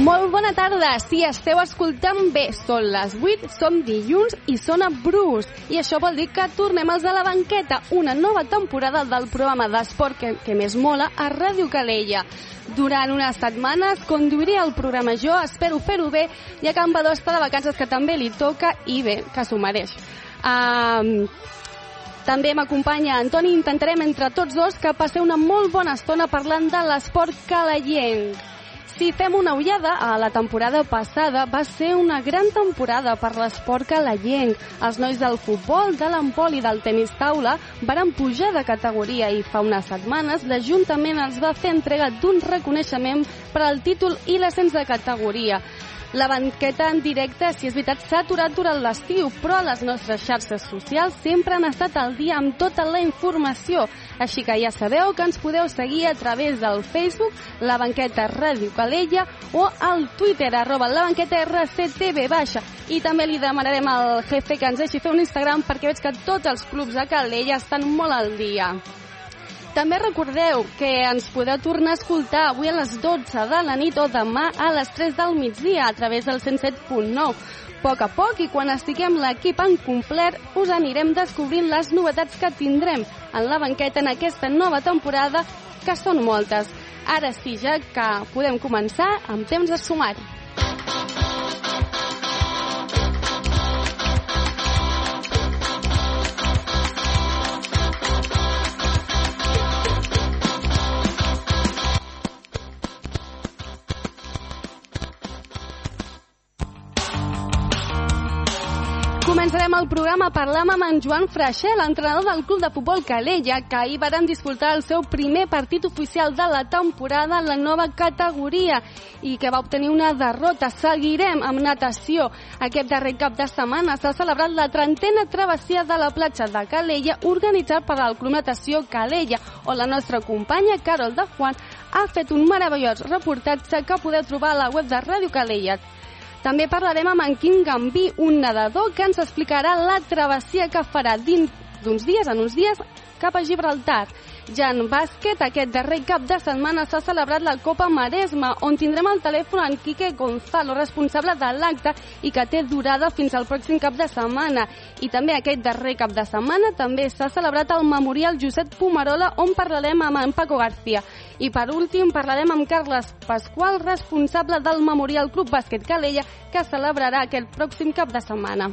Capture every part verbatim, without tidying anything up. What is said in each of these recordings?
Molt bona tarda, si esteu escoltant bé, són les vuit, som dilluns i sona Bruce. I això vol dir que tornem als de la banqueta, una nova temporada del programa d'esport que, que més mola a Ràdio Calella. Durant unes setmanes conduiré el programa jo, espero fer-ho bé, ja que en Badó està de vacances que també li toca i bé, que s'ho mereix. Um, també m'acompanya Antoni, intentarem entre tots dos que passeu una molt bona estona parlant de l'esport calellenc. Si fem una ullada, a la temporada passada va ser una gran temporada per l'esport calellenc. Els nois del futbol, de l'handbol i del tenis taula varen pujar de categoria i fa unes setmanes l'Ajuntament els va fer entrega d'un reconeixement per al títol i l'ascens de categoria. La banqueta en directe, si és veritat, s'ha aturat durant l'estiu, però les nostres xarxes socials sempre han estat al dia amb tota la informació. Així que ja sabeu que ens podeu seguir a través del Facebook, la banqueta Ràdio Calella, o al Twitter, arroba la banqueta R C T V baixa. I també li demanarem al jefe que ens deixi fer un Instagram perquè veig que tots els clubs de Calella estan molt al dia. També recordeu que ens podeu tornar a escoltar avui a les dotze de la nit o demà a les tres del migdia a través del cent set punt nou. A poc a poc i quan estiguem l'equip en complet us anirem descobrint les novetats que tindrem en la banqueta en aquesta nova temporada, que són moltes. Ara sí, ja que podem començar amb temps de sumari. Començarem el programa parlant amb en Joan Freixer, l'entrenador del Club de Futbol Calella, que ahir varen disputar el seu primer partit oficial de la temporada en la nova categoria i que va obtenir una derrota. Seguirem amb natació. Aquest darrer cap de setmana s'ha celebrat la trentena travessia de la platja de Calella organitzat per al Club Natació Calella, on la nostra companya Carol de Juan ha fet un meravellós reportatge que podeu trobar a la web de Ràdio Calella. També parlarem amb en Quim Gambí, un nedador que ens explicarà la travessia que farà dins d'uns dies, en uns dies, cap a Gibraltar. Ja en bàsquet, aquest darrer cap de setmana s'ha celebrat la Copa Maresme, on tindrem al telèfon en Quique Gonzalo, responsable de l'acte i que té durada fins al pròxim cap de setmana. I també aquest darrer cap de setmana també s'ha celebrat el Memorial Josep Pomarola, on parlarem amb en Paco García. I per últim parlarem amb Carles Pasqual, responsable del Memorial Club Bàsquet Calella, que celebrarà aquest pròxim cap de setmana.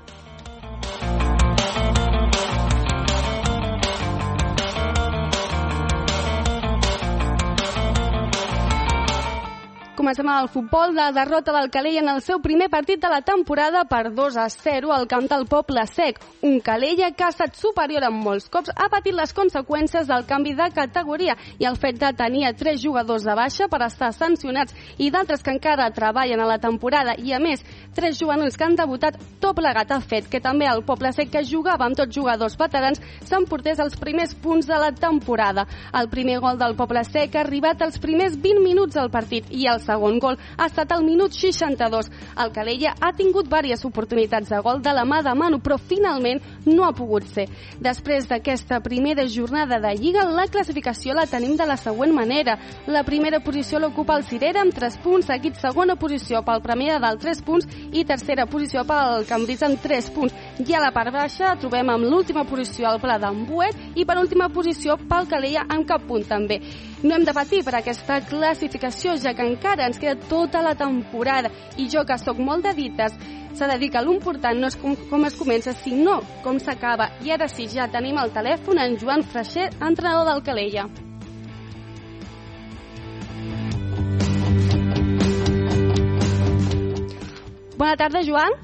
Comencem amb el futbol. La derrota del Calella en el seu primer partit de la temporada per dos a zero al camp del Poble Sec. Un Calella que ha estat superior en molts cops, ha patit les conseqüències del canvi de categoria i el fet de tenir tres jugadors de baixa per estar sancionats i d'altres que encara treballen a la temporada i, a més, tres juvenils que han debutat, tot plegat ha fet que també el Poble Sec, que jugava amb tots jugadors veterans, s'emportés els primers punts de la temporada. El primer gol del Poble Sec ha arribat als primers vint minuts del partit i el segon gol ha estat al minut seixanta-dos. El Calella ha tingut diverses oportunitats de gol de la mà de Manu, però finalment no ha pogut ser. Després d'aquesta primera jornada de Lliga, la classificació la tenim de la següent manera. La primera posició l'ocupa el Cirera amb tres punts, seguit segona posició pel Premià de Dalt tres punts i tercera posició pel Cambrils amb tres punts. I a la part baixa trobem amb l'última posició el Pla d'en Buet i per última posició pel Calella amb cap punt també. No hem de patir per aquesta classificació, ja que encara ens queda tota la temporada i jo, que sóc molt de dites, s'ha de dir que l'important no és com, com es comença, sinó com s'acaba. I ara sí, ja tenim al telèfon en Joan Freixer, entrenador del Calella. Bona tarda, Joan.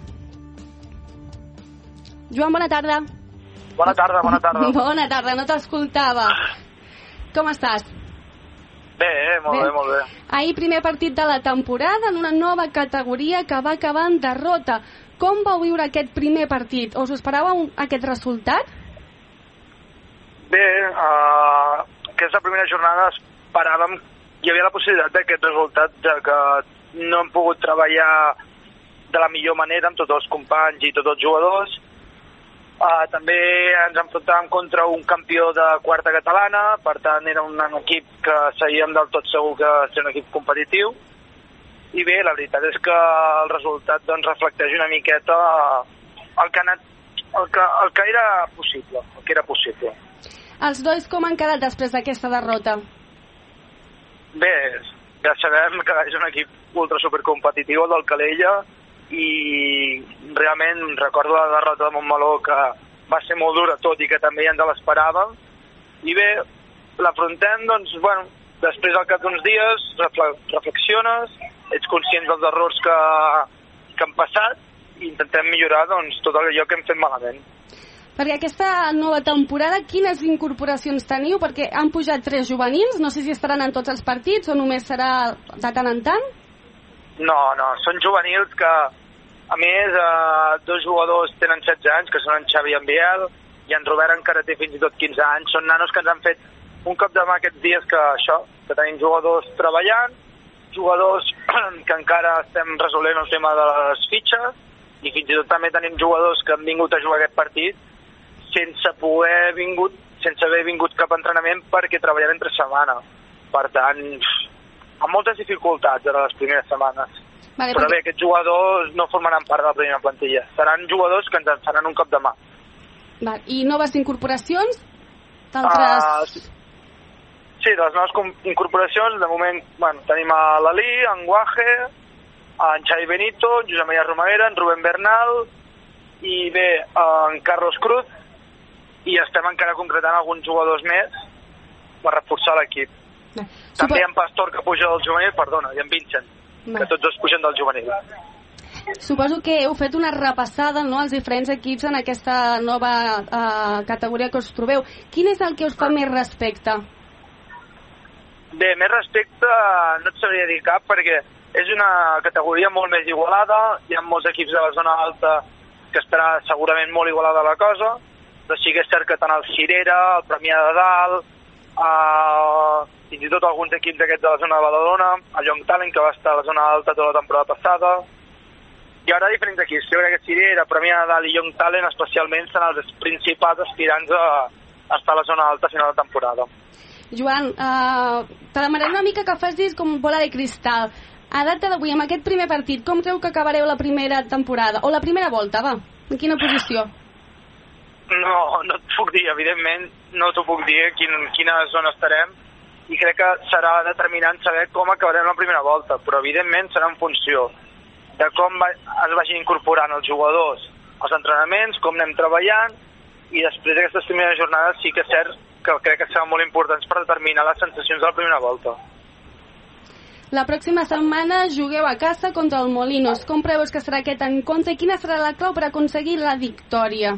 Joan, bona tarda. Bona tarda, bona tarda. Bona tarda, no t'escoltava. Com estàs? Bé, molt bé, bé, molt bé. Ahir primer partit de la temporada en una nova categoria que va acabar en derrota. Com vau viure aquest primer partit? Us esperàveu aquest resultat? Bé, uh, aquesta primera jornada esperàvem, hi havia la possibilitat d'aquest resultat, de que no hem pogut treballar de la millor manera amb tots els companys i tots els jugadors. Uh, també ens enfrontàvem contra un campió de quarta catalana, per tant era un equip que sabíem del tot segur que ser un equip competitiu. i bé, la veritat és que el resultat doncs, reflecteix una miqueta el que, anat, el, que, el que era possible, el que era possible. Els dois com han quedat després d'aquesta derrota? Bé, ja sabem que és un equip ultra supercompetitiu del Calella i realment recordo la derrota de Montmeló que va ser molt dura, tot i que també ja ens l'esperàvem. I bé, l'afrontem, doncs, bueno, després al cap d'uns dies reflexiones, ets conscient dels errors que, que han passat i intentem millorar doncs, tot allò que hem fet malament. Perquè aquesta nova temporada, quines incorporacions teniu? Perquè han pujat tres juvenils, no sé si estaran en tots els partits o només serà de tant en tant? No, no, són juvenils que, a més, eh, dos jugadors tenen setze anys, que són en Xavi i en Biel, i en Robert encara té fins i tot quinze anys. Són nanos que ens han fet un cop de mà aquests dies que això, que tenim jugadors treballant, jugadors que encara estem resolent el tema de les fitxes, i fins i tot també tenim jugadors que han vingut a jugar aquest partit sense poder vingut, sense haver vingut cap entrenament perquè treballen entre setmana. Per tant, amb moltes dificultats ara les primeres setmanes. Vale, però bé, aquests jugadors no formaran part de la primera plantilla. Seran jugadors que ens en faran un cop de mà. Val. I noves incorporacions? D'altres... Uh, sí, de les noves incorporacions, de moment bueno, tenim a l'Ali, en Guaje, en Xavi Benito, en Josep Maria Romaguera, en Rubén Bernal i bé, en Carlos Cruz, i estem encara concretant alguns jugadors més per reforçar l'equip. Super... També en Pastor, que puja del juvenil, perdona, i en Vincent, Va. que tots dos pugen del juvenil. Suposo que heu fet una repassada, no?, als diferents equips en aquesta nova uh, categoria que us trobeu. Quin és el que us fa més respecte? Bé, més respecte no et sabria dir cap, perquè és una categoria molt més igualada, hi ha molts equips de la zona alta que estarà segurament molt igualada la cosa, però sí que és cert que tant el Cirera, el Premià de Dalt, uh, fins i tot alguns equips d'aquests de la zona de Badalona, el Young Talent, que va estar a la zona alta tota la temporada passada. Hi haurà diferents equips, jo crec que Cirera, Premià de Dalt i Young Talent especialment són els principals aspirants a estar a la zona alta a final de temporada. Joan, uh, te demanaré una mica que facis com bola de cristal. A data d'avui, amb aquest primer partit, com creu que acabareu la primera temporada? O la primera volta, va? En quina posició? No, no et puc dir, evidentment, no t'ho puc dir quin, quina zona estarem, i crec que serà determinant saber com acabarem la primera volta, però evidentment serà en funció de com va, es vagin incorporant els jugadors als entrenaments, com anem treballant, i després d'aquestes primeres jornades sí que és cert que crec que seran molt importants per determinar les sensacions de la primera volta. La pròxima setmana jugueu a casa contra el Molinos. Com preveus que serà aquest encontre i quina serà la clau per aconseguir la victòria?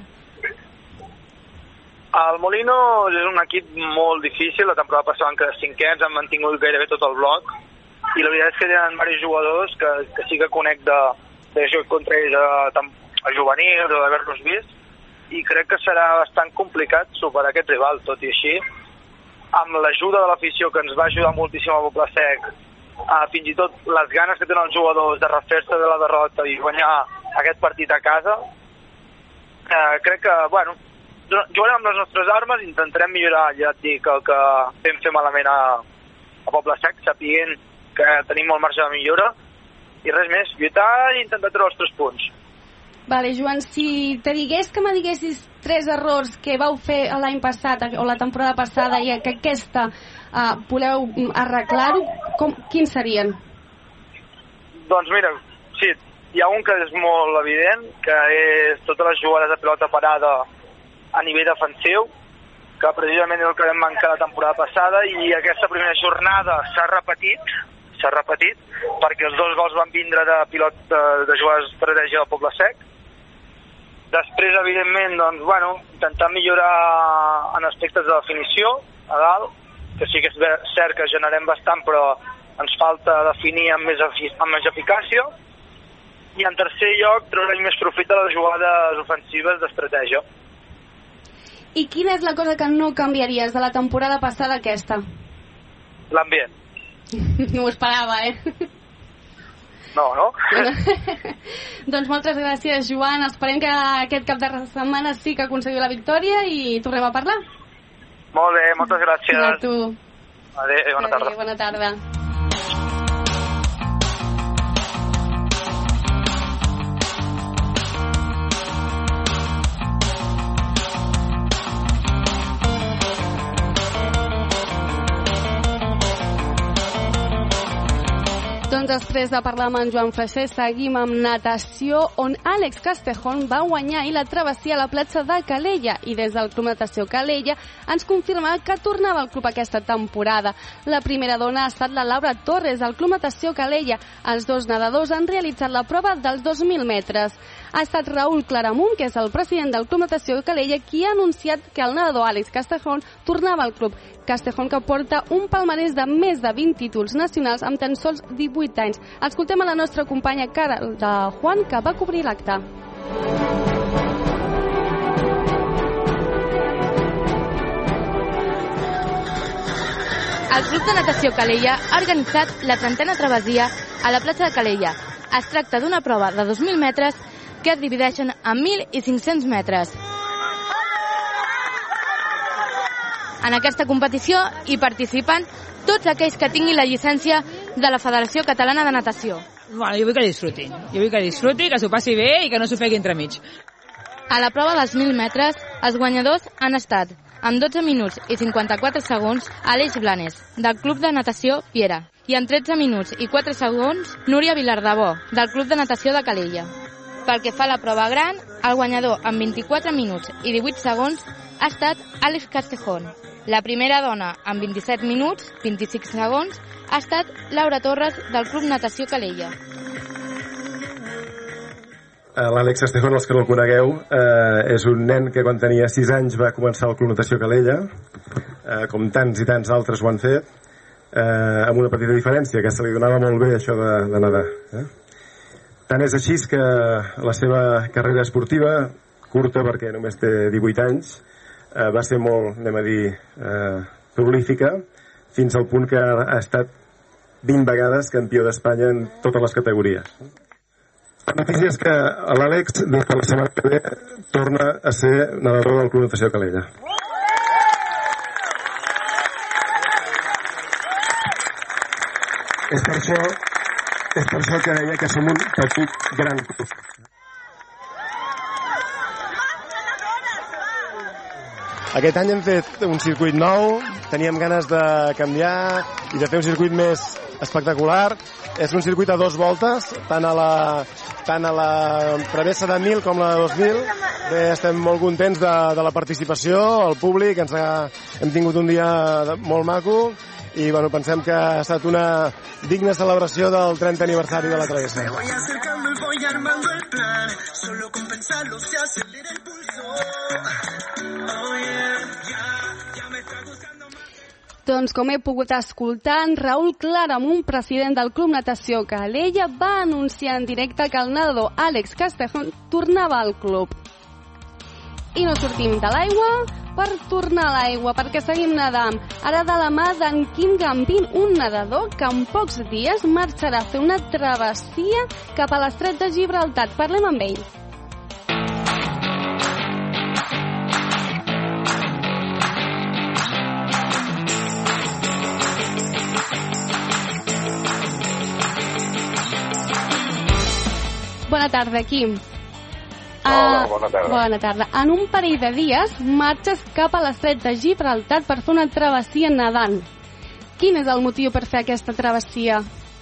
El Molinos és un equip molt difícil. La temporada passada van quedar cinquens, han mantingut gairebé tot el bloc, i la veritat és que tenen diversos jugadors que, que sí que conec de, de joc contra ells a, a juvenils o d'haver-los vist, i crec que serà bastant complicat superar aquest rival. Tot i així, amb l'ajuda de l'afició, que ens va ajudar moltíssim a Poble Sec, a, fins i tot les ganes que tenen els jugadors de refer-se de la derrota i guanyar aquest partit a casa, eh, crec que, bueno, jugarem amb les nostres armes, intentarem millorar, ja et dic, el que vam fer malament a, a Poble Sec, sapient que tenim molt marge de millora, i res més, lluitar i intentar treure els tres punts. Vale, Joan, si te digués que me diguessis tres errors que vau fer l'any passat o la temporada passada i que aquesta uh, voleu arreglar-ho, quins serien? Doncs mira, sí, hi ha un que és molt evident, que és totes les jugades de pilota parada a nivell defensiu, que precisament és el que vam mancar la temporada passada, i aquesta primera jornada s'ha repetit, s'ha repetit, perquè els dos gols van vindre de pilot de, de jugades d'estratègia del Poble Sec. Després, evidentment, doncs, bueno, intentar millorar en aspectes de definició a dalt, que sí que és cert que generem bastant, però ens falta definir amb més, amb més eficàcia. I en tercer lloc, treure més profit de les jugades ofensives d'estratègia. I quina és la cosa que no canviaries de la temporada passada a aquesta? L'ambient. No ho esperava, eh? No, no? Doncs moltes gràcies, Joan. Esperem que aquest cap de setmana sí que aconseguiu la victòria i tornem a parlar. Molt bé, moltes gràcies. A tu. Adéu, bona tarda. Adéu, bona tarda. Doncs després de parlar amb en Joan Freixer, seguim amb natació, on Àlex Castejón va guanyar ahir la travessia a la platja de Calella, i des del Club Natació Calella ens confirma que tornava al club aquesta temporada. La primera dona ha estat la Laura Torres, del Club Natació Calella. Els dos nedadors han realitzat la prova dels dos mil metres. Ha estat Raúl Claramunt, que és el president del Club Natació Calella, qui ha anunciat que el nedador Àlex Castejón tornava al club. Castejón, que porta un palmarès de més de vint títols nacionals amb tan sols divuit anys. Escoltem a la nostra companya Carol de Juan, que va cobrir l'acte. El Club de Natació Calella ha organitzat la trentena travessia a la platja de Calella. Es tracta d'una prova de dos mil metres que es divideixen en mil i cinc-cents metres. En aquesta competició hi participen tots aquells que tinguin la llicència de la Federació Catalana de Natació. Bueno, jo vull que disfruti. Jo vull que disfruti, que s'ho passi bé i que no s'ho pegui entremig. A la prova dels mil metres, els guanyadors han estat, amb dotze minuts i cinquanta-quatre segons, Aleix Blanes, del Club de Natació Piera, i amb tretze minuts i quatre segons, Núria Vilardebó, del Club de Natació de Calella. Pel que fa a la prova gran, el guanyador amb vint-i-quatre minuts i divuit segons ha estat Àlex Castejón. La primera dona, amb vint-i-set minuts, vint-i-cinc segons, ha estat Laura Torres, del Club Natació Calella. L'Àlex Castejón, els que no el conegueu, eh, és un nen que quan tenia sis anys va començar al Club Natació Calella, eh, com tants i tants altres ho han fet, eh, amb una petita diferència, que se li donava molt bé això de, de nedar. Eh? Tant és així que la seva carrera esportiva, curta perquè només té divuit anys, eh, va ser molt, anem a dir, eh, prolífica, fins al punt que ha estat vint vegades campió d'Espanya en totes les categories. La notícia és que l'Àlex, des de la setmana que ve, torna a ser nedador del Club Natació Calella. És per això, és per això que deia que som un petit gran club. Aquest any hem fet un circuit nou, teníem ganes de canviar i de fer un circuit més espectacular. És un circuit a dos voltes, tant a la, tant a la travessa de mil com la de dos mil. Bé, estem molt contents de, de la participació, el públic, ens ha, hem tingut un dia molt maco i bueno, pensem que ha estat una digna celebració del trentè aniversari de la travessa. Doncs com he pogut escoltar, en Raúl Claramunt, president del Club Natació Calella, va anunciar en directe que el nedador Àlex Castejón tornava al club. I no sortim de l'aigua per tornar a l'aigua, perquè seguim nedant. Ara de la mà d'en Quim Gambín, un nedador que en pocs dies marxarà a fer una travessia cap a l'estret de Gibraltar. Parlem amb ell. Bona tarda, Quim. Hola, bona tarda. Bona tarda. En un parell de dies marxes cap a l'estret de Gibraltar per fer una travessia nedant. Quin és el motiu per fer aquesta travessia?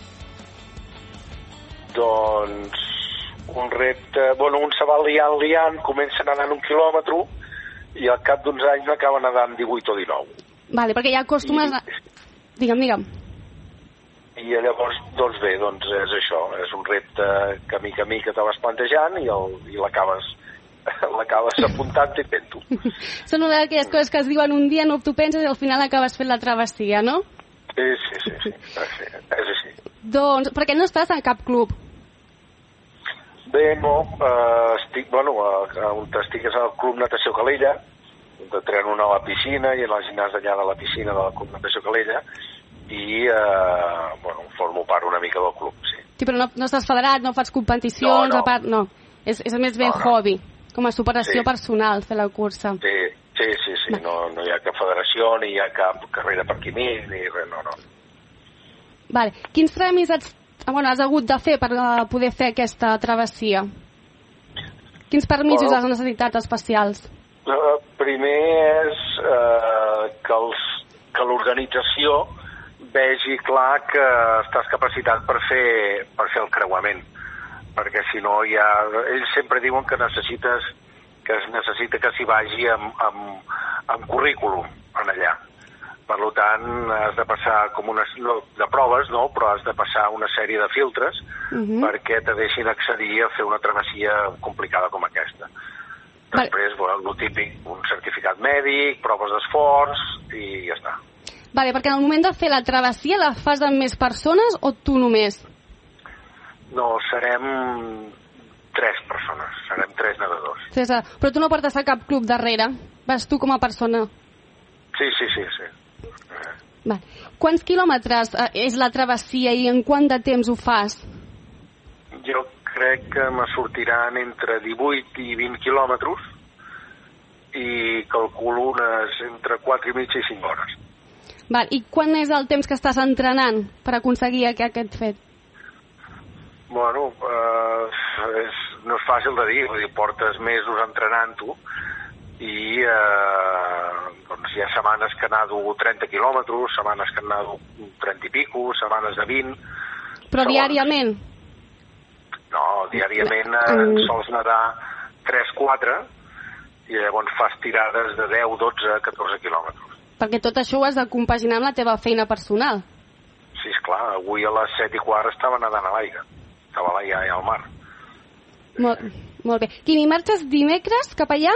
Doncs un repte... Bueno, un se va liant, liant, comença nedant un quilòmetre i al cap d'uns anys acaba nedant divuit o dinou. Vale, perquè ja acostumes a... Digue'm, digue'm. I llavors, doncs bé, doncs és això, és un repte que a mica a mica te vas plantejant i, el, i l'acabes l'acabes apuntant i fent-ho. Són una d'aquelles coses que es diuen un dia, no t'ho penses i al final acabes fent la travessia, no? Sí, sí, sí, sí, sí, és així. Doncs, perquè no estàs en cap club? Bé, no, eh, estic, bueno, eh, on estic és al Club Natació Calella, on entreno a la piscina i en el gimnàs d'allà de la piscina del Club Natació Calella, i eh, bueno, formo part una mica del club, sí. Sí, però no, no estàs federat, no fas competicions, no, no. a part, no. És, és més ben no, no. hobby, com a superació sí. personal, fer la cursa. Sí, sí, sí, sí. No. No, no hi ha cap federació, ni hi ha cap carrera per aquí mig, ni res, no, no. Vale. Quins tràmits has, bueno, has hagut de fer per uh, poder fer aquesta travessia? Quins permisos bueno, has necessitat especials? Uh, primer és uh, que, els, que l'organització vegi clar que estàs capacitat per fer, per fer el creuament, perquè si no ja... Ells sempre diuen que necessites que es necessita que s'hi vagi amb, amb, amb currículum en allà. Per tant, has de passar com unes... No, de proves, no, però has de passar una sèrie de filtres uh-huh. perquè te deixin accedir a fer una travessia complicada com aquesta. Després, vale. bueno, el típic, un certificat mèdic, proves d'esforç i ja està. Vale, perquè en el moment de fer la travessia la fas amb més persones o tu només? No, serem tres persones, serem tres nedadors. César, però tu no portes a cap club darrere? Vas tu com a persona? Sí, sí, sí, sí. Vale. Quants quilòmetres eh, és la travessia i en quant de temps ho fas? Jo crec que me sortiran entre divuit i vint quilòmetres i calculo unes entre quatre i mitja i cinc hores. Val. I quan és el temps que estàs entrenant per aconseguir aquest fet? Bueno, eh, és, no és fàcil de dir, vull dir, portes mesos entrenant-ho i eh, doncs hi ha setmanes que nado trenta quilòmetres, setmanes que nado trenta i pico, setmanes de vint... Però segons... diàriament? No, diàriament eh, sols nedar tres quatre i llavors fas tirades de deu, dotze, catorze quilòmetres. Perquè tot això ho has de compaginar amb la teva feina personal. Sí, esclar, avui a les set i quart estava nedant a l'aigua, estava a l'aigua i al mar. Molt, molt bé. Quimi, marxes dimecres cap allà?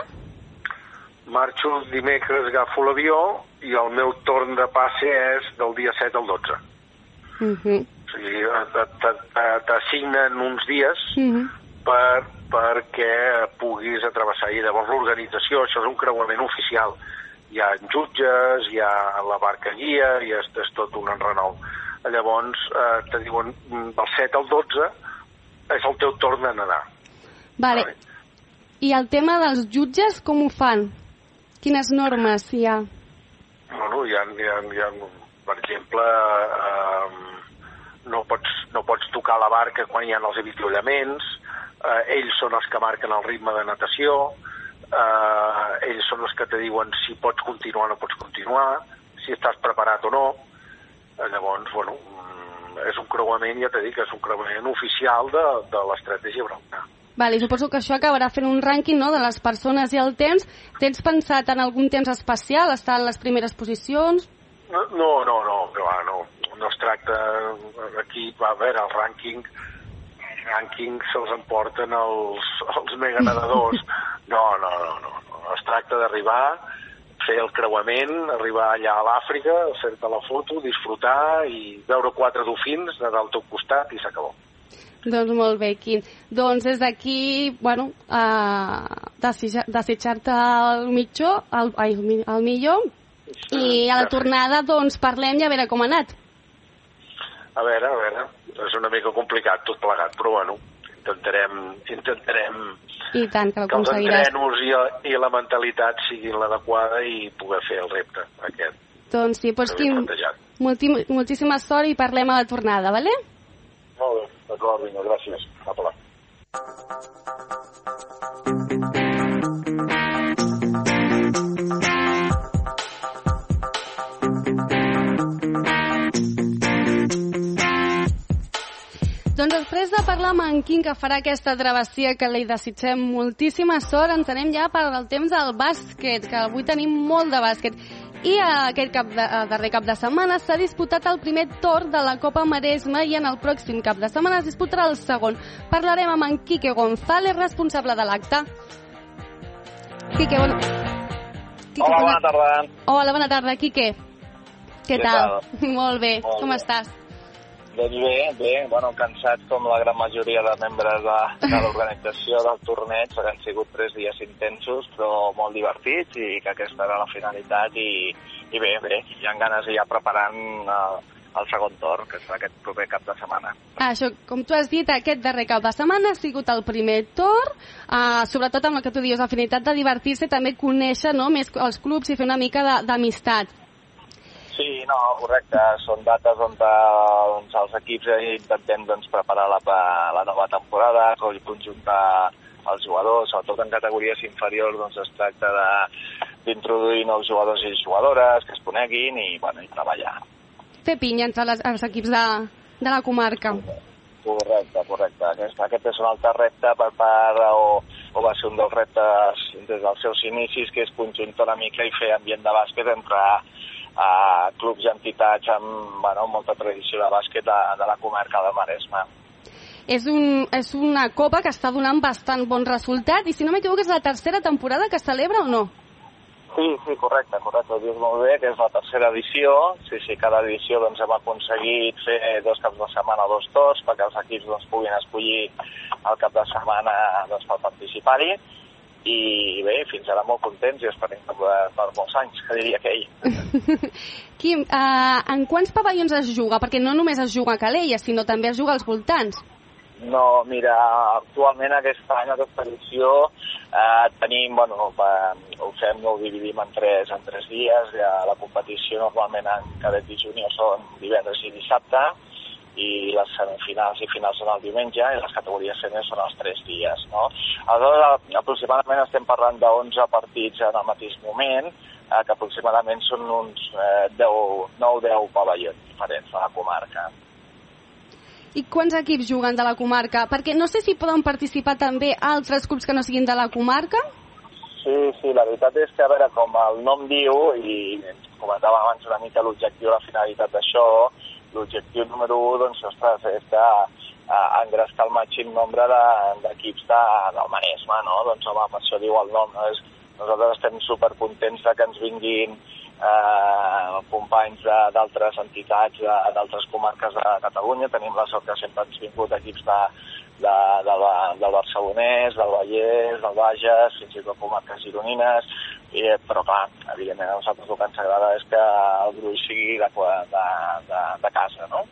Marxo dimecres, agafo l'avió i el meu torn de passe és del dia set al dotze. Uh-huh. O sigui, t'assignen uns dies uh-huh. per, perquè puguis atravessar. I llavors l'organització, això és un creuament oficial. Hi ha jutges, hi ha la barca guia, i és, és tot un enrenou. Llavors, eh, te diuen, del set al dotze és el teu torn de nedar. Vale. Vale. I el tema dels jutges, com ho fan? Quines normes hi ha? Bueno, hi ha, hi ha, hi ha per exemple, eh, no, pots, no pots tocar la barca quan hi ha els avituallaments, eh, ells són els que marquen el ritme de natació, eh, ells són els que te diuen si pots continuar o no pots continuar, si estàs preparat o no. Eh, llavors, bueno, és un creuament, ja t'he dit, que és un creuament oficial de, de l'Estret de Gibraltar. Vale, suposo que això acabarà fent un rànquing, no?, de les persones i el temps. Tens pensat en algun temps especial, estar en les primeres posicions? No, no, no, no, no, no es tracta... Aquí, va, a veure, el rànquing, el rànquing se'ls emporten els, els meganedadors. No, no, no, no, no, es tracta d'arribar, fer el creuament, arribar allà a l'Àfrica, fer-te la foto, disfrutar i veure quatre dofins, nedar al teu costat i s'acabó. Doncs molt bé, Quim. Doncs des d'aquí, bueno, uh, desitjar-te el mitjó, el, ai, el millor, sí, i a la tornada, doncs, parlem i a veure com ha anat. A veure, a veure, és una mica complicat tot plegat, però bueno, intentarem, intentarem I tant, que, que els entrenos i, i la mentalitat siguin l'adequada i poder fer el repte aquest. Doncs sí, doncs Quim, molti, moltíssima sort i parlem a la tornada, vale? Molt bé, d'acord, vinga, gràcies. Apa. Doncs després de parlar amb en Quim, que farà aquesta travessia que li desitgem moltíssima sort, ens anem ja per al temps del bàsquet, que avui tenim molt de bàsquet. I aquest cap de, darrer cap de setmana s'ha disputat el primer torn de la Copa Maresme i en el pròxim cap de setmana es disputarà el segon. Parlarem amb en Quique González, responsable de l'acte. Quique, bona... Quique, Hola, bona tarda. Hola, bona tarda, Quique. Què, Què tal? tal? Molt bé, Molt com bé. estàs? Doncs bé, bé, bueno, cansat com la gran majoria de membres de, de l'organització del torneig, han sigut tres dies intensos, però molt divertits i que aquesta era la finalitat i, i bé, bé, hi ha ganes ja preparant uh, el segon torn, que serà aquest proper cap de setmana. Ah, això, com tu has dit, aquest darrer cap de setmana ha sigut el primer torn, uh, sobretot amb el que tu dius, afinitat de divertir-se i també conèixer, no, més els clubs i fer una mica d'amistat. Sí, no, correcte. Són dates on doncs, els equips intentem doncs, preparar la, la nova temporada, conjuntar els jugadors, sobretot en categories inferiors doncs, es tracta d'introduir nous jugadors i jugadores que es coneguin i, bueno, i treballar. fer pinya entre les, els equips de, de la comarca. Correcte, correcte. Aquest, aquest és un altre repte per part, o, o va ser un dels reptes des dels seus inicis, que és conjuntar una mica i fer ambient de bàsquet entre a clubs i entitats amb bueno, molta tradició de bàsquet de, de la comarca del Maresme. És, un, és una copa que està donant bastant bon resultat i si no m'equivoco és la tercera temporada que es celebra o no? Sí, sí, correcte, correcte, ho dius molt bé, que és la tercera edició. Sí, sí, cada edició doncs, hem aconseguit fer dos caps de setmana o dos torns perquè els equips doncs, puguin escollir el cap de setmana doncs, per participar-hi. I bé, fins ara molt contents i esperem per, per molts anys, que diria aquell. Quim, uh, en quants pavellons es juga? Perquè no només es juga a Calella, sinó també es juga als voltants. No, mira, actualment aquest any, aquesta edició, eh, tenim, bueno, ho fem, ho dividim en tres, en tres dies. Ja la competició normalment en cadet i júnior són divendres i dissabte, i les semifinals i finals són el diumenge i les categories sèniors són els tres dies, no? Aleshores, aproximadament estem parlant d'onze partits en el mateix moment, eh, que aproximadament són uns eh, nou deu pavellons diferents a la comarca. I quants equips juguen de la comarca? Perquè no sé si poden participar també altres clubs que no siguin de la comarca? Sí, sí, la veritat és que, a veure, com el nom diu, i comentava abans una mica l'objectiu i la finalitat d'això, l'objectiu número un, doncs, ostres, és de uh, engrescar el màxim nombre d'equips de, de, del Maresme, no? Doncs, home, per això diu el nom, no? És, nosaltres estem supercontents de que ens vinguin uh, companys d'altres entitats, d'altres comarques de Catalunya. Tenim la sort que sempre ens vingut equips de, de, de, de, del Barcelonès, del Vallès, del Bages, fins i tot comarques gironines. I, però clar, evidentment a nosaltres el que ens agrada és que el gruix sigui de, de, de, de casa, no?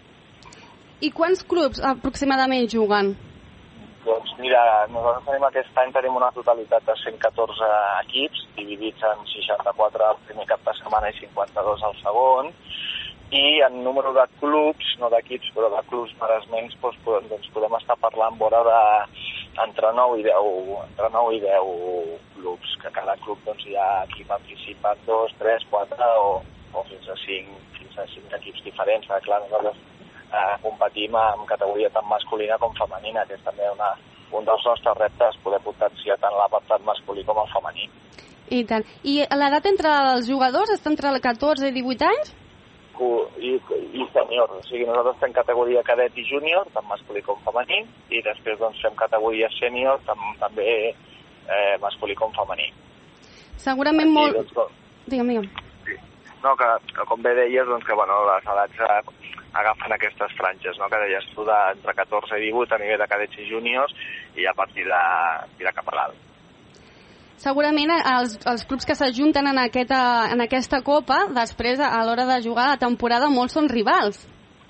I quants clubs aproximadament juguen? Doncs mira, nosaltres tenim aquest any tenim una totalitat de cent catorze equips, dividits en seixanta-quatre el primer cap de setmana i cinquanta-dos el segon, i en número de clubs, no d'equips, però de clubs maresmencs, doncs, doncs podem estar parlant vora de entre nou i deu, entre nou i deu clubs, que cada club doncs, hi ha aquí participen dos, tres, quatre o, o fins a cinc, fins a cinc equips diferents, perquè clar, nosaltres eh, competim en categoria tant masculina com femenina, que és també una, un dels nostres reptes, poder potenciar tant l'apartat masculí com el femení. I tant. I l'edat entre els jugadors està entre els catorze i divuit anys? I, i sènior, o sigui, nosaltres fem categoria cadet i júnior, tant masculí com femení, i després doncs fem categoria sènior, tam, també eh, masculí com femení. Segurament molt... Doncs, com... Digue'm, digue'm. Sí. No, que com bé deies, doncs que bueno, les edats agafen aquestes franges, no? Que deies tu d'entre catorze i divuit a nivell de cadets i júniors, i a partir de tirar cap a dalt. Segurament els, els clubs que s'ajunten en, aquesta, en aquesta copa, després a l'hora de jugar la temporada molts són rivals,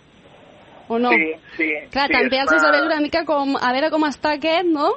o no? Sí, sí. Clar, sí, també els una... serveix una mica com a veure com està aquest, no?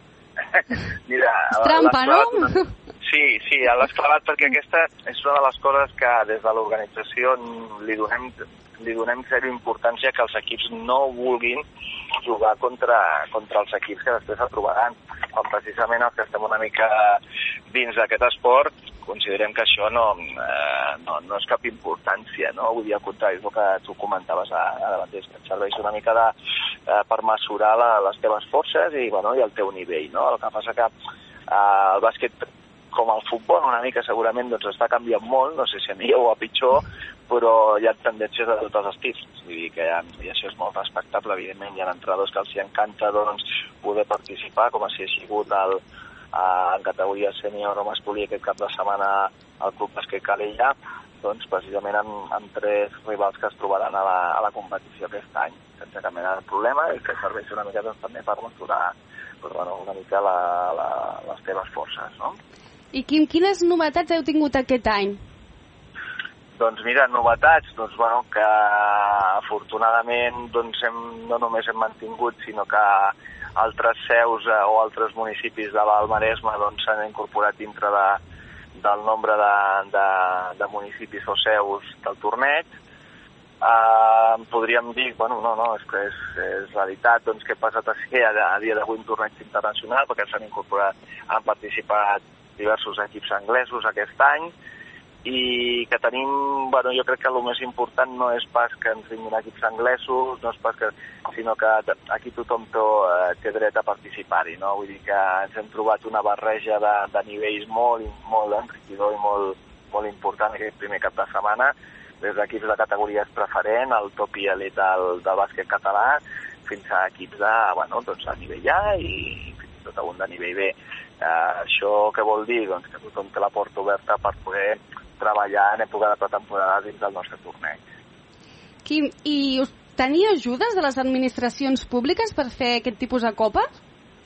Mira, és trampa, no? Sí, sí, l'has clavat perquè aquesta és una de les coses que des de l'organització li donem, li donem zero importància que els equips no vulguin jugar contra, contra els equips que després es trobaran. Quan precisament els que estem una mica dins d'aquest esport considerem que això no, eh, no, no és cap importància, no? Vull dir, al contrari, és el que tu comentaves ara mateix, que et serveix una mica de, eh, per mesurar la, les teves forces i, bueno, i el teu nivell, no? El que passa que eh, el bàsquet, com el futbol, una mica segurament doncs, està canviant molt, no sé si a millor o a pitjor, però hi ha tendències de tots els estils. Vull dir que ha, i això és molt respectable, evidentment hi ha entrenadors que els hi encanta doncs, poder participar, com si ha sigut el, eh, en categoria sènior o masculí aquest cap de setmana al Club Bàsquet Calella, doncs precisament amb, amb tres rivals que es trobaran a la, a la competició aquest any, sense cap mena de problema, i que serveix una mica doncs, també per mesurar doncs, bueno, una mica la, la, les teves forces, no? I Quim, quines novetats heu tingut aquest any? Doncs mira, novetats, doncs, bueno, que afortunadament doncs, hem, no només hem mantingut, sinó que altres seus eh, o altres municipis de l'Alt Maresme doncs, s'han incorporat dintre de, del nombre de, de, de municipis o seus del torneig. Eh, podríem dir, bueno, no, no, és que és, és realitat, doncs, que ha passat a ser a, a dia d'avui un torneig internacional, perquè s'han incorporat, han participat diversos equips anglesos aquest any, i que tenim, bueno, jo crec que el més important no és pas que ens vinguin equips anglesos, no és pas que, sinó que aquí tothom té, té dret a participar-hi, no? Vull dir que ens hem trobat una barreja de, de nivells molt, molt enriquidor i molt, molt important aquest primer cap de setmana, des d'equips de categories preferent, el top i elit del, del bàsquet català, fins a equips de, bueno, doncs a nivell A i fins i tot un de nivell B. Uh, això què vol dir? Doncs que tothom té la porta oberta per poder treballar en època de pretemporada dins del nostre torneig. Quim, i us tenia ajudes de les administracions públiques per fer aquest tipus de copes?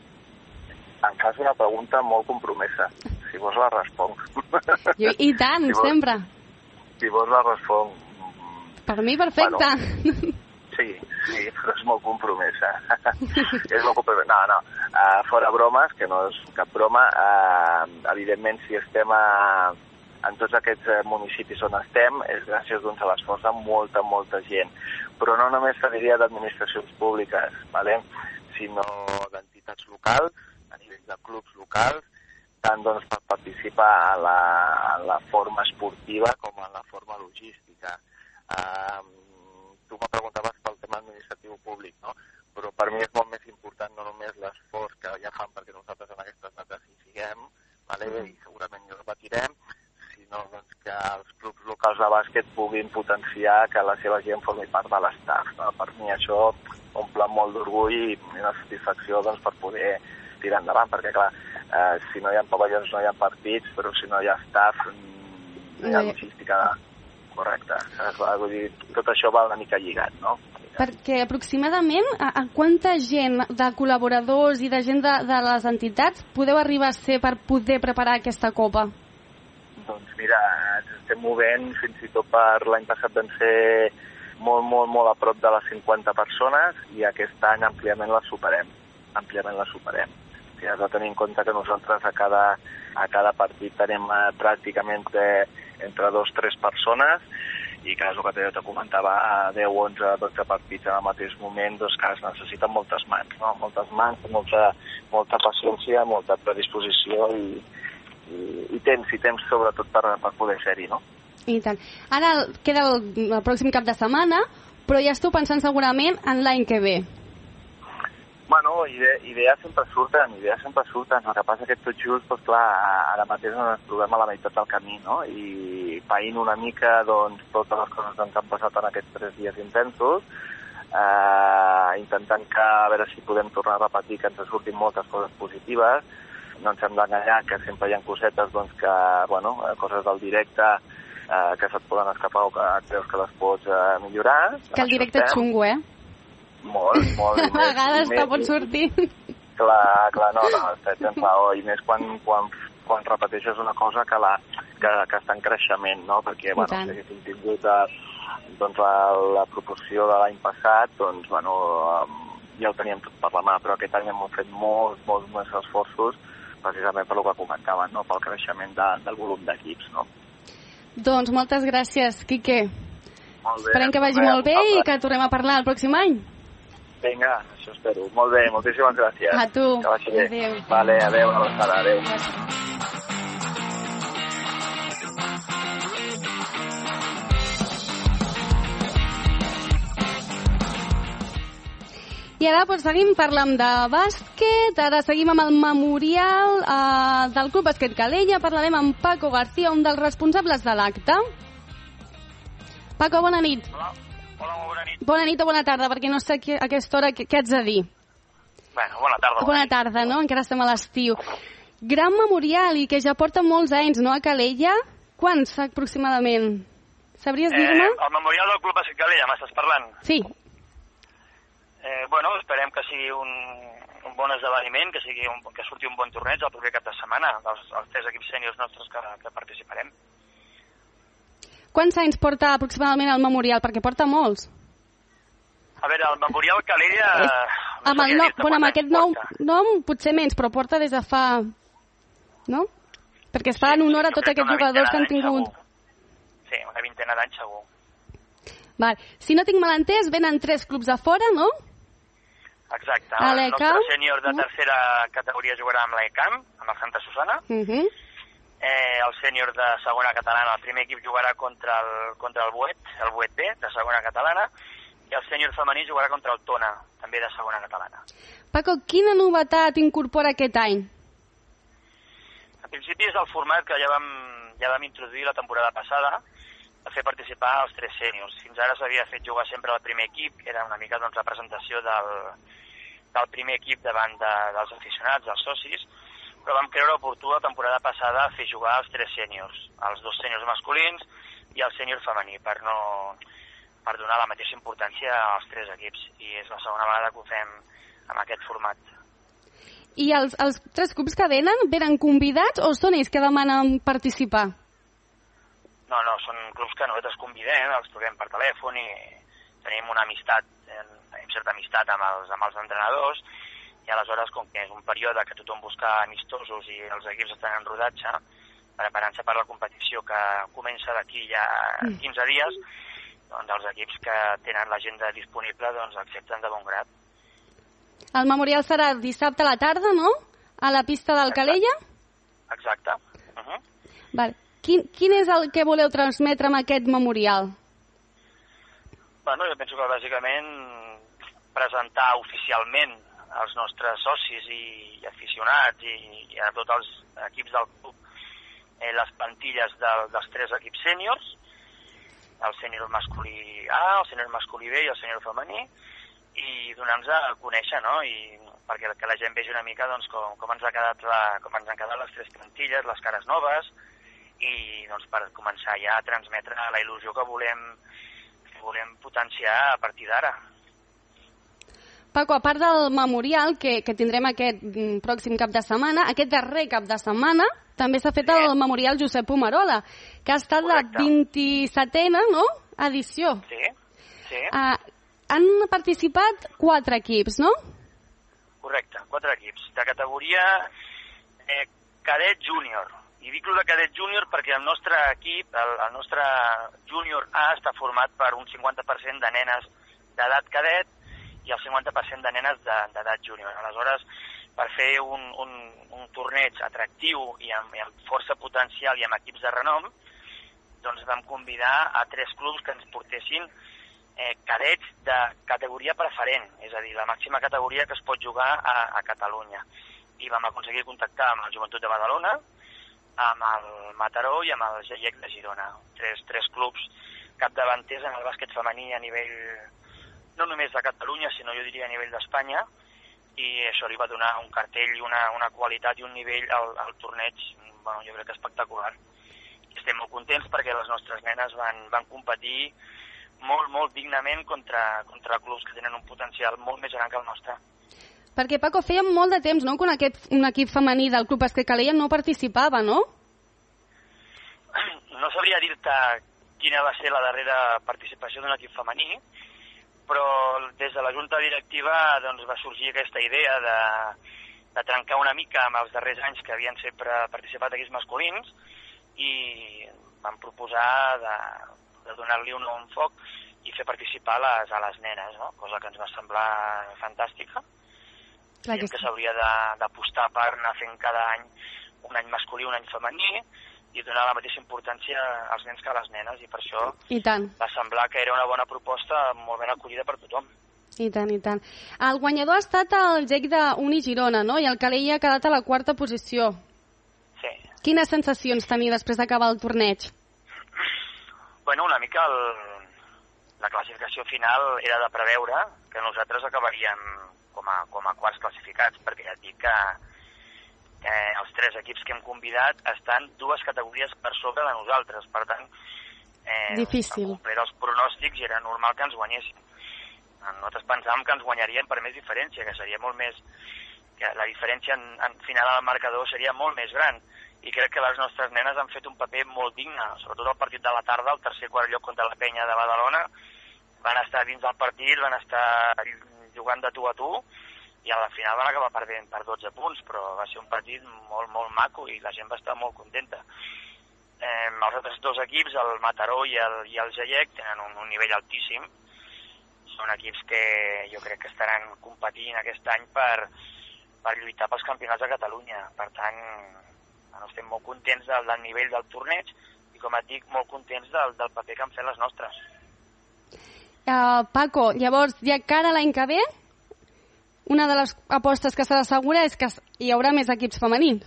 Em fas una pregunta molt compromesa. Si vols la responc. Jo, I tant, si vols, sempre. Si vols la responc. Per mi, perfecte. Bueno, sí, sí, però és molt compromesa. és molt compromesa. No, no. Uh, fora bromes, que no és cap broma, uh, evidentment si estem a, en tots aquests municipis on estem és gràcies doncs, a l'esforç de molta, molta gent. Però no només s'aniria d'administracions públiques, ¿vale? Sinó d'entitats locals, a nivell de clubs locals, tant doncs, per participar a la, a la forma esportiva com en la forma logística. Uh, tu me preguntaves pel tema administratiu públic, no? Però per mi és molt més important no només l'esforç que ja fan perquè nosaltres en aquestes dates hi siguem, vale? I segurament hi repetirem, sinó doncs, que els clubs locals de bàsquet puguin potenciar que la seva gent formi part de l'estaf. No? Per mi això omple molt d'orgull i una satisfacció doncs, per poder tirar endavant, perquè clar, eh, si no hi ha pavellons no hi ha partits, però si no hi ha staff no hi ha logística correcta. Vull dir, tot això va una mica lligat, no? Perquè aproximadament a, a quanta gent de col·laboradors i de gent de, de les entitats podeu arribar a ser per poder preparar aquesta copa? Doncs mira, ens estem movent, fins i tot per l'any passat vam ser molt, molt, molt a prop de les cinquanta persones i aquest any àmpliament la superem, àmpliament la superem. O sigui, has de tenir en compte que nosaltres a cada, a cada partit tenim eh, pràcticament eh, entre dos o tres persones i que és el que te comentava, deu, onze, dotze partits en el mateix moment, doncs que es necessiten moltes mans, no? Moltes mans, molta, molta paciència, molta predisposició i, i, i temps, i temps sobretot per, per poder ser-hi, no? I tant. Ara queda el, el pròxim cap de setmana, però ja esteu pensant segurament en l'any que ve. Bueno, ide idees sempre surten, idees sempre surten. El que passa que tot just, doncs clar, ara mateix ens trobem a la meitat del camí, no? I païnt una mica, doncs, totes les coses que ens han passat en aquests tres dies intensos, eh, intentant que, a veure si podem tornar a repetir, que ens surtin moltes coses positives. No ens hem d'enganyar, que sempre hi ha cosetes, doncs, que, bueno, coses del directe, eh, que se't poden escapar o que creus que les pots eh, millorar. Que el directe és xungo, eh? Molt, molt. A vegades te pot sortir. Clar, clar, no, no, tens raó, i més quan, quan, quan repeteixes una cosa que, la, que, que està en creixement, no? Perquè, bueno, si haguéssim tingut eh, doncs, la, la proporció de l'any passat, doncs, bueno, ja ho teníem tot per la mà, però aquest any hem fet molts, molts més esforços, precisament per el que comentaven, no? Pel creixement de, del volum d'equips, no? Doncs moltes gràcies, Quique. Molt bé. Esperem que vagi molt bé i que tornem a parlar el pròxim any. Vinga, això espero. Molt bé, moltíssimes gràcies. A tu. Que vagi bé. Adéu. Vale, adéu, una abraçada, adéu. I ara doncs, seguim parlant de bàsquet, ara seguim amb el memorial eh, del Club Bàsquet Calella, parlarem amb Paco García, un dels responsables de l'acte. Paco, bona nit. Hola. Hola, molt bona nit. Bona nit o bona tarda, perquè no sé a aquesta hora què, què haig de dir. Bueno, bona tarda. Bona, bona tarda, no? Encara estem a l'estiu. Gran memorial i que ja porta molts anys, no, a Calella? Quants, aproximadament? Sabries dir-me? Eh, el memorial del Club Bàsquet Calella, m'estàs parlant? Sí. Eh, bueno, esperem que sigui un, un bon esdeveniment, que, sigui un, que surti un bon torneig el proper cap de setmana, dels, els tres equips sèniors nostres que, que participarem. Quants anys porta aproximadament el memorial? Perquè porta molts. A veure, el memorial Calella... És... No amb, el nom, bueno, amb aquest nom, nom potser menys, però porta des de fa... No? Perquè es fa sí, en honor a tots aquests jugadors que han tingut... Segur. Sí, una vintena d'anys segur. Val. Si no tinc mal entès, venen tres clubs de fora, no? Exacte. El nostre sènior de tercera categoria jugarà amb l'E C A M, amb el Santa Susana. Uh -huh. Eh, el sènior de segona catalana, el primer equip jugarà contra el, contra el Buet, el Buet B, de segona catalana, i el sènior femení jugarà contra el Tona, també de segona catalana. Paco, quina novetat incorpora aquest any? En principi és el format que ja vam, ja vam introduir la temporada passada, de fer participar els tres sèniors. Fins ara s'havia fet jugar sempre el primer equip, que era una mica doncs, la presentació del, del primer equip davant de, dels aficionats, dels socis, però vam creure oportú la temporada passada fer jugar els tres sèniors, els dos sèniors masculins i el sènior femení, per, no, per donar la mateixa importància als tres equips. I és la segona vegada que ho fem amb aquest format. I els, els tres clubs que venen, venen convidats o són ells que demanen participar? No, no, són clubs que nosaltres convidem, els trobem per telèfon i tenim una amistat, tenim certa amistat amb els, amb els entrenadors, i aleshores, com que és un període que tothom busca amistosos i els equips estan en rodatge, preparant-se per la competició que comença d'aquí ja quinze dies, doncs els equips que tenen l'agenda disponible doncs accepten de bon grat. El memorial serà dissabte a la tarda, no? A la pista del Calella? Exacte. Uh -huh. Vale. Quin, quin és el que voleu transmetre amb aquest memorial? Bueno, jo penso que bàsicament presentar oficialment als nostres socis i, i aficionats i, i a tots els equips del club eh, les plantilles de, dels tres equips sèniors, el sènior masculí A, el sènior masculí B i el sènior femení, i donar-nos a conèixer, no? I perquè que la gent vegi una mica doncs, com, com, ens ha quedat la, com ens han quedat les tres plantilles, les cares noves, i doncs, per començar ja a transmetre la il·lusió que volem, que volem potenciar a partir d'ara. Paco, a part del memorial que, que tindrem aquest mm, pròxim cap de setmana, aquest darrer cap de setmana, també s'ha fet sí. el memorial Josep Pomarola, que ha estat Correcte. La vint-i-setena, no?, edició. Sí, sí. Uh, han participat quatre equips, no? Correcte, quatre equips. De categoria eh, cadet júnior. I dic de cadet júnior perquè el nostre equip, el, el nostre júnior A, està format per un cinquanta per cent de nenes d'edat cadet i el cinquanta per cent de nenes d'edat júnior. Aleshores, per fer un, un, un torneig atractiu i amb, i amb força potencial i amb equips de renom, doncs vam convidar a tres clubs que ens portessin eh, cadets de categoria preferent, és a dir, la màxima categoria que es pot jugar a, a Catalunya. I vam aconseguir contactar amb el Joventut de Badalona, amb el Mataró i amb el Geiec de Girona. Tres, tres clubs capdavanters en el bàsquet femení a nivell no només de Catalunya, sinó jo diria a nivell d'Espanya, i això li va donar un cartell i una, una qualitat i un nivell al, al torneig, bueno, jo crec que espectacular. I estem molt contents perquè les nostres nenes van, van competir molt, molt dignament contra, contra clubs que tenen un potencial molt més gran que el nostre. Perquè, Paco, feia molt de temps, no?, que un, aquest, un equip femení del Club Bàsquet Calella no participava, no? No sabria dir-te quina va ser la darrera participació d'un equip femení, però des de la junta directiva doncs, va sorgir aquesta idea de, de trencar una mica amb els darrers anys que havien sempre participat equips masculins i vam proposar de, de donar-li un nou enfoc i fer participar les, a les nenes, no? Cosa que ens va semblar fantàstica. Clar que, que s'hauria d'apostar per anar fent cada any un any masculí, un any femení, i donar la mateixa importància als nens que a les nenes, i per això I tant. va semblar que era una bona proposta molt ben acollida per tothom. I tant, i tant. El guanyador ha estat el Geiec d'Uni Girona, no? I el Calella ha quedat a la quarta posició. Sí. Quines sensacions tenia després d'acabar el torneig? Bueno, una mica el, la classificació final era de preveure que nosaltres acabaríem com a, com a quarts classificats, perquè ja et dic que Eh, els tres equips que hem convidat estan dues categories per sobre de nosaltres, per tant eh, difícil. Complert els pronòstics i era normal que ens guanyessin. Nosaltres pensàvem que ens guanyarien per més diferència, que seria molt més, que la diferència en, en final al marcador seria molt més gran, i crec que les nostres nenes han fet un paper molt digne, sobretot el partit de la tarda, el tercer quart lloc contra la Penya de Badalona, van estar dins del partit, van estar jugant de tu a tu, i a la final van acabar perdent per dotze punts, però va ser un partit molt, molt maco i la gent va estar molt contenta. Eh, els altres dos equips, el Mataró i el, i el Geiec, tenen un, un nivell altíssim. Són equips que jo crec que estaran competint aquest any per, per lluitar pels campionats de Catalunya. Per tant, Bueno, estem molt contents del, del nivell del torneig i, com et dic, molt contents del, del paper que han fet les nostres. Uh, Paco, llavors, ja cara l'any que ve, una de les apostes que s'ha d'assegurar és que hi haurà més equips femenins.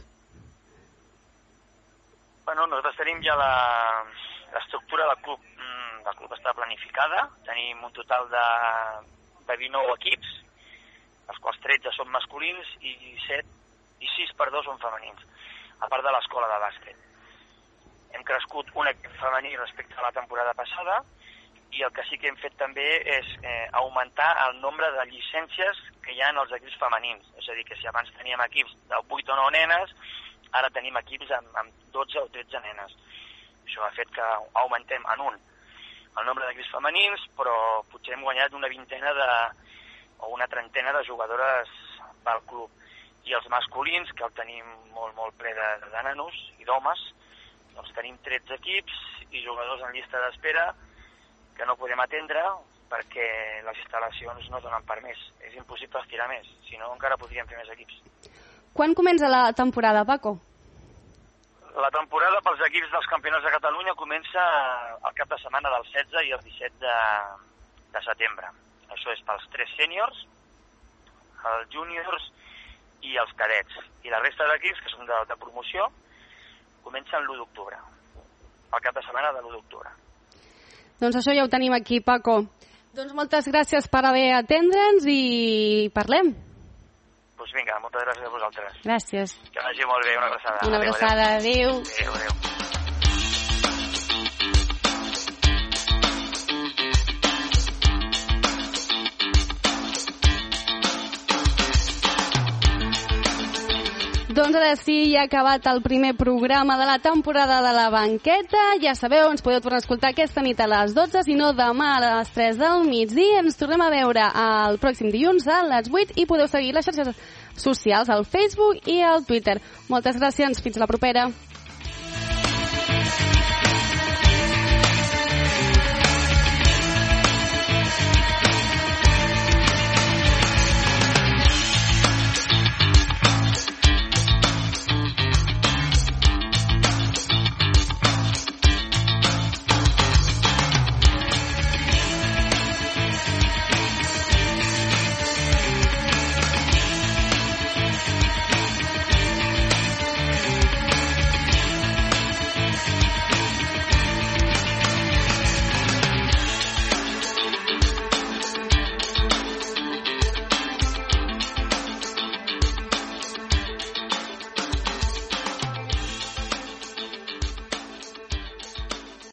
Bueno, nosaltres tenim ja la, l'estructura del club. El club està planificada. Tenim un total de, de dinou equips, els quals tretze són masculins i set i sis per dos són femenins, a part de l'escola de bàsquet. Hem crescut un equip femení respecte a la temporada passada i el que sí que hem fet també és eh, augmentar el nombre de llicències que hi ha en els equips femenins. És a dir, que si abans teníem equips de vuit o nou nenes, ara tenim equips amb, amb dotze o tretze nenes. Això ha fet que augmentem en un el nombre d'equips femenins, però potser hem guanyat una vintena de, o una trentena de jugadores pel club. I els masculins, que el tenim molt, molt ple de, de nanos i d'homes, doncs tenim tretze equips i jugadors en llista d'espera que no podem atendre perquè les instal·lacions no donen per més. És impossible estirar més, si no encara podríem fer més equips. Quan comença la temporada, Paco? La temporada pels equips dels campionats de Catalunya comença el cap de setmana del setze i el disset de, de setembre. Això és pels tres sèniors, els júniors i els cadets. I la resta d'equips, que són de, de promoció, comencen l'u d'octubre, el cap de setmana de l'u d'octubre. Doncs això ja ho tenim aquí, Paco. Doncs moltes gràcies per haver atendre'ns i parlem. Doncs vinga, moltes gràcies a vosaltres. Gràcies. Que vagi molt bé, una abraçada. Una abraçada, adéu. Adéu, adéu. Doncs ara sí, ja ha acabat el primer programa de la temporada de la banqueta. Ja sabeu, ens podeu tornar a escoltar aquesta nit a les dotze, si no demà a les tres del migdia. Ens tornem a veure el pròxim dilluns a les vuit i podeu seguir les xarxes socials, al Facebook i al Twitter. Moltes gràcies, fins la propera.